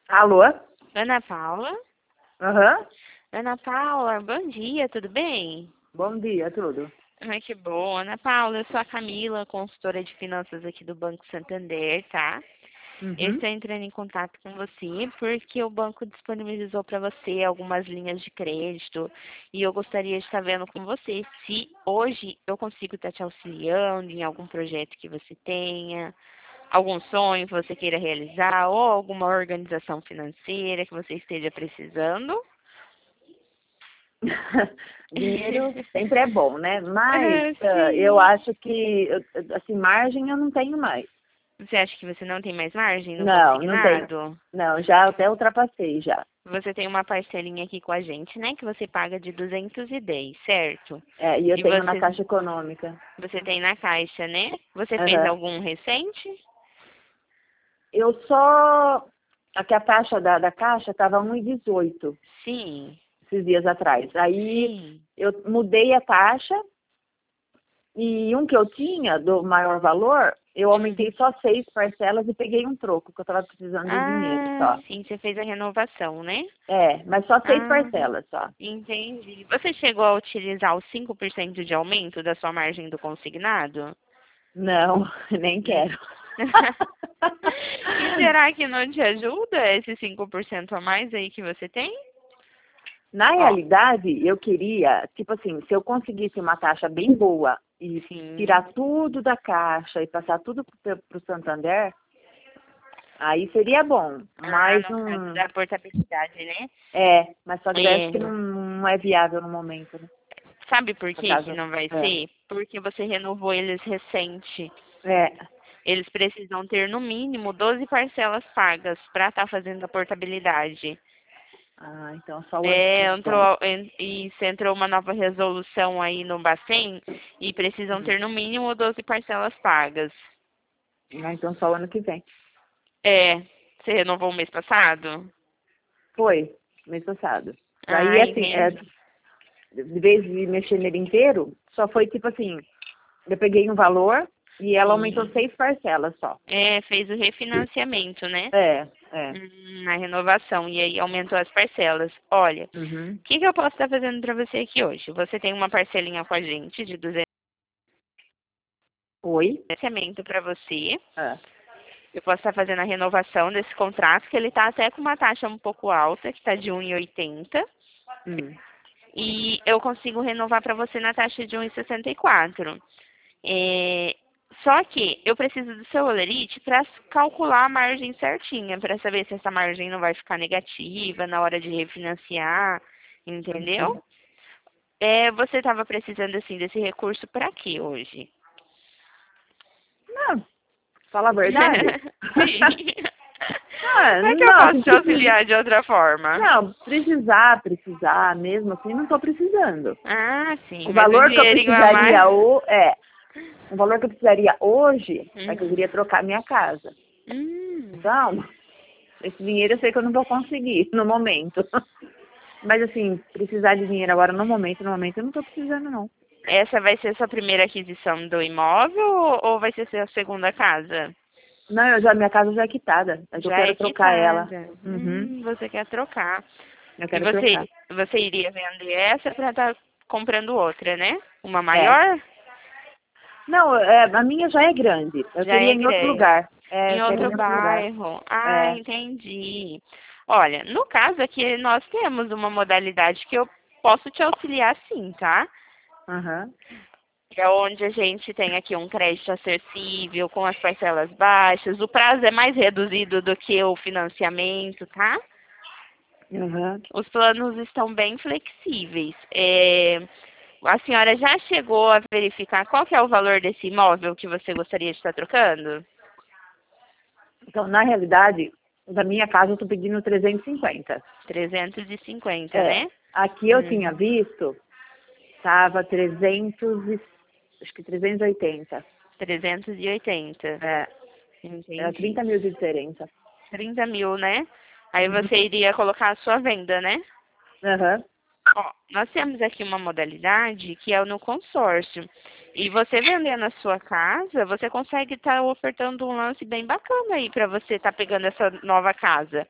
Alô? Ana Paula? Aham. Ana Paula, bom dia, tudo bem? Bom dia, tudo. Ai, que bom. Ana Paula, eu sou a Camila, consultora de finanças aqui do Banco Santander, tá? Eu Uhum. estou entrando em contato com você porque o banco disponibilizou para você algumas linhas de crédito e eu gostaria de estar vendo com você se hoje eu consigo estar te auxiliando em algum projeto que você tenha, algum sonho que você queira realizar ou alguma organização financeira que você esteja precisando. Dinheiro sempre é bom, né? Mas Ah, eu sim. acho que, assim, margem eu não tenho mais. Você acha que você não tem mais margem no Não, não tenho. consignado? Não, já até ultrapassei já. Você tem uma parcelinha aqui com a gente, né? Que você paga de 210, certo? É, e eu E tenho na você, Caixa Econômica. você tem na caixa, né? Você fez Aham. algum recente? Eu só... Aqui a taxa da Caixa estava 1,18 Sim, esses dias atrás. Aí sim. eu mudei a taxa. E um que eu tinha, do maior valor, eu aumentei Uhum. só 6 parcelas e peguei um troco, que eu estava precisando de dinheiro Ah, só. sim, você fez a renovação, né? É, mas só 6 Ah, parcelas só. entendi. Você chegou a utilizar os 5% de aumento da sua margem do consignado? Não, nem Hum. quero. E será que não te ajuda esse 5% a mais aí que você tem? Na Ó, realidade, eu queria, tipo assim, se eu conseguisse uma taxa bem boa e sim. tirar tudo da caixa e passar tudo para o Santander, aí seria bom. Ah, Mas no caso não. da portabilidade, né? Mas só que daí acho que É. não é viável no momento, né? Sabe por Por que causa. não vai É. ser? Porque você renovou eles recente. É. Eles precisam ter no mínimo 12 parcelas pagas para estar fazendo a portabilidade. Ah, então só o ano que É, vem, então. entrou uma nova resolução aí no Bacen e precisam Uhum. ter no mínimo 12 parcelas pagas. Ah, então só o ano que vem. É, você renovou o mês passado? Foi, mês passado. Daí, Ah, assim, entendi. de vez de mexer nele inteiro, só foi tipo assim, eu peguei um valor e ela aumentou Sim. 6 parcelas só. É, fez o refinanciamento, né? É. Na renovação e aí aumentou as parcelas. Olha, Uhum. o que eu posso estar fazendo para você aqui hoje? Você tem uma parcelinha com a gente de 200 Oi? financiamento para você. Ah. Eu posso estar fazendo a renovação desse contrato, que ele está até com uma taxa um pouco alta, que está de 1,80. Hum. E eu consigo renovar para você na taxa de 1,64. É, só que eu preciso do seu olerite para calcular a margem certinha, para saber se essa margem não vai ficar negativa na hora de refinanciar, entendeu? Uhum. É, você estava precisando assim desse recurso para quê hoje? Não, fala a verdade. Sim. Como é que eu Não, posso assim, te auxiliar de outra forma? não, precisar mesmo, assim, não estou precisando. Ah, sim, O mas o valor que eu dinheirinho a precisaria, mais. o valor que eu precisaria hoje é que eu Uhum. queria trocar minha casa. Hum. Então, esse dinheiro eu sei que eu não vou conseguir no momento. Mas assim, precisar de dinheiro agora no momento eu não tô precisando não. Essa vai ser sua primeira aquisição do imóvel ou vai ser sua segunda casa? Não, minha casa já é quitada. É que eu Já é quero trocar ela. quitada. Uhum. Você quer trocar. Eu E quero trocar. você iria vender essa para estar comprando outra, né? Uma É. maior? Não, a minha já é grande. Eu Já queria é em outro grande. lugar. Em Eu quero outro em outro lugar. bairro. Ah, É. entendi. Olha, no caso aqui nós temos uma modalidade que eu posso te auxiliar sim, tá? Aham. Que é onde a gente tem aqui um crédito acessível, com as parcelas baixas. O prazo é mais reduzido do que o financiamento, tá? Aham. Os planos estão bem flexíveis. A senhora já chegou a verificar qual que é o valor desse imóvel que você gostaria de estar trocando? Então, na realidade, da minha casa eu tô pedindo 350. 350, É. né? Aqui eu tinha Uhum. visto, tava 300 acho que 380. 380. É. Era Entendi. 30 mil de diferença. 30 mil, né? Aí você Uhum. iria colocar a sua venda, né? Aham. Ó, nós temos aqui uma modalidade que é o no consórcio. E você vendendo a sua casa, você consegue estar ofertando um lance bem bacana aí para você estar pegando essa nova casa.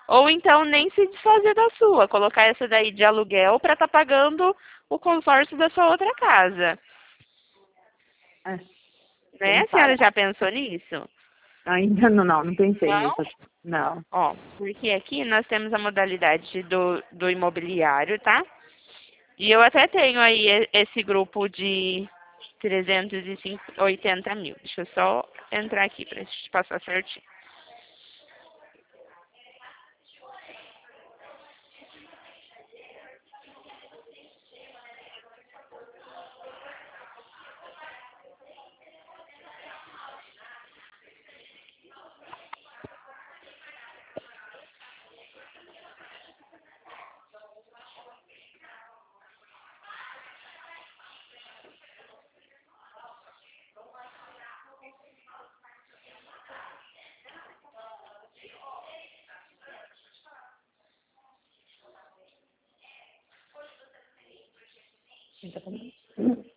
Ou então nem se desfazer da sua, colocar essa daí de aluguel para estar pagando o consórcio da sua outra casa. É, Né? A senhora já pensou nisso? ainda não pensei Não? nisso. Não. Ó, porque aqui nós temos a modalidade do imobiliário, tá? E eu até tenho aí esse grupo de 380 mil. Deixa eu só entrar aqui para te passar certinho. Então,